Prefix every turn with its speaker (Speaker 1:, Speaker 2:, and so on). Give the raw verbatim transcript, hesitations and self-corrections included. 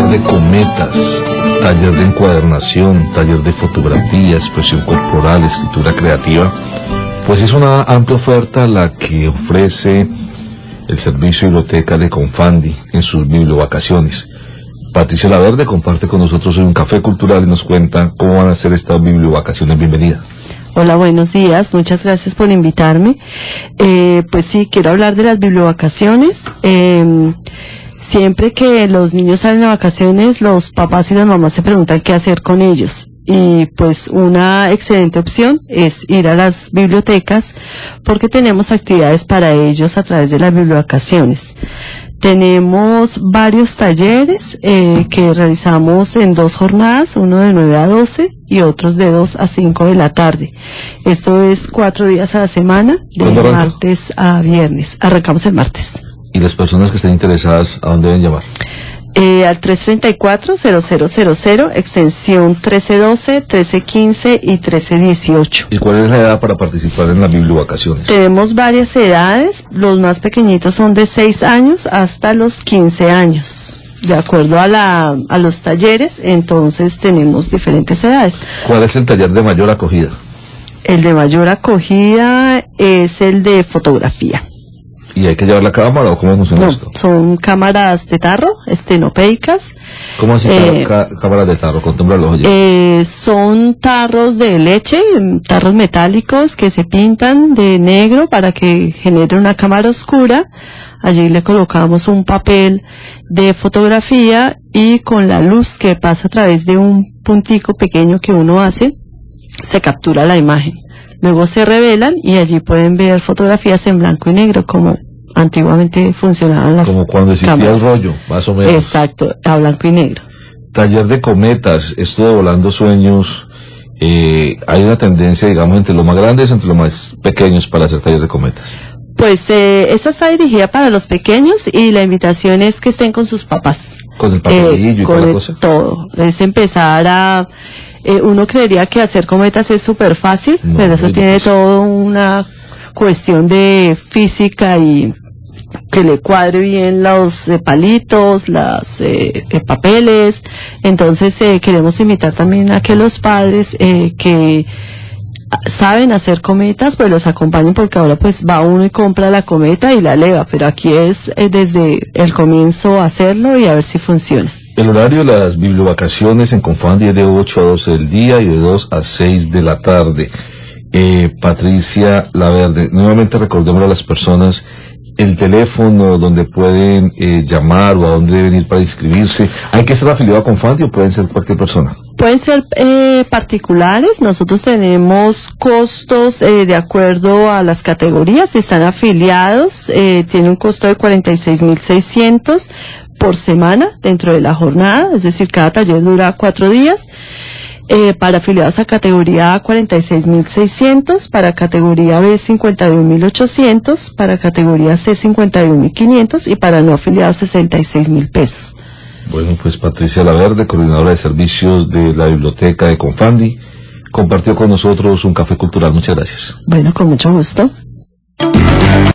Speaker 1: de cometas, taller de encuadernación, taller de fotografía, expresión corporal, escritura creativa, pues es una amplia oferta la que ofrece el servicio biblioteca de Confandi en sus bibliovacaciones. Patricia Laverde comparte con nosotros hoy un café cultural y nos cuenta cómo van a ser estas bibliovacaciones. Bienvenida.
Speaker 2: Hola, buenos días, muchas gracias por invitarme. Eh, pues sí, quiero hablar de las bibliovacaciones. Eh, siempre que los niños salen a vacaciones, los papás y las mamás se preguntan qué hacer con ellos. Y pues una excelente opción es ir a las bibliotecas porque tenemos actividades para ellos a través de las bibliovacaciones. Tenemos varios talleres eh, que realizamos en dos jornadas, uno de nueve a doce y otros de dos a cinco de la tarde. Esto es cuatro días a la semana, de martes a viernes. Arrancamos el martes.
Speaker 1: ¿Y las personas que estén interesadas, a dónde deben llamar?
Speaker 2: Eh, al tres treinta y cuatro, cero cero cero cero, extensión trece doce, trece quince y trece dieciocho.
Speaker 1: ¿Y cuál es la edad para participar en las bibliovacaciones?
Speaker 2: Tenemos varias edades, los más pequeñitos son de seis años hasta los quince años. De acuerdo a, la, a los talleres, entonces tenemos diferentes edades.
Speaker 1: ¿Cuál es el taller de mayor acogida?
Speaker 2: El de mayor acogida es el de fotografía.
Speaker 1: ¿Y hay que llevar la cámara o cómo funciona
Speaker 2: no,
Speaker 1: esto?
Speaker 2: Son cámaras de tarro, estenopédicas.
Speaker 1: ¿Cómo así
Speaker 2: eh,
Speaker 1: ca cámaras de tarro? Contémbralo, oye.
Speaker 2: Eh, son tarros de leche, tarros metálicos que se pintan de negro para que genere una cámara oscura. Allí le colocamos un papel de fotografía y con la luz que pasa a través de un puntico pequeño que uno hace, se captura la imagen. Luego se revelan y allí pueden ver fotografías en blanco y negro como antiguamente funcionaban las
Speaker 1: Como cuando existía
Speaker 2: cámaras.
Speaker 1: El rollo, más o menos.
Speaker 2: Exacto, a blanco y negro.
Speaker 1: Taller de cometas, esto de Volando Sueños, eh, hay una tendencia, digamos, entre los más grandes y entre los más pequeños para hacer taller de cometas.
Speaker 2: Pues eh, esta está dirigida para los pequeños y la invitación es que estén con sus papás.
Speaker 1: Con el papelillo
Speaker 2: eh,
Speaker 1: y
Speaker 2: con
Speaker 1: toda la
Speaker 2: el,
Speaker 1: cosa.
Speaker 2: Todo, es empezar a... Eh, uno creería que hacer cometas es súper fácil,
Speaker 1: No,
Speaker 2: pero eso tiene
Speaker 1: difícil.
Speaker 2: todo una cuestión de física y que le cuadre bien los eh, palitos, los eh, eh, papeles. Entonces eh, queremos invitar también a que los padres eh, que saben hacer cometas pues los acompañen, porque ahora pues va uno y compra la cometa y la eleva, pero aquí es eh, desde el comienzo hacerlo y a ver si funciona.
Speaker 1: El horario de las bibliovacaciones en Confandi es de ocho a doce del día y de dos a seis de la tarde. Eh, Patricia Laverde, nuevamente recordemos a las personas el teléfono donde pueden eh, llamar o a dónde deben ir para inscribirse. ¿Hay que estar afiliado a Confandi o pueden ser cualquier persona?
Speaker 2: Pueden ser eh, particulares. Nosotros tenemos costos eh, de acuerdo a las categorías. Si están afiliados, eh, tiene un costo de cuarenta y seis mil seiscientos por semana dentro de la jornada, es decir, cada taller dura cuatro días. Eh, para afiliados a categoría A, cuarenta y seis mil seiscientos, para categoría B, cincuenta y un mil ochocientos, para categoría C, cincuenta y un mil quinientos y para no afiliados, sesenta y seis mil pesos.
Speaker 1: Bueno, pues Patricia Laverde, coordinadora de servicios de la biblioteca de Confandi, compartió con nosotros un café cultural. Muchas gracias.
Speaker 2: Bueno, con mucho gusto.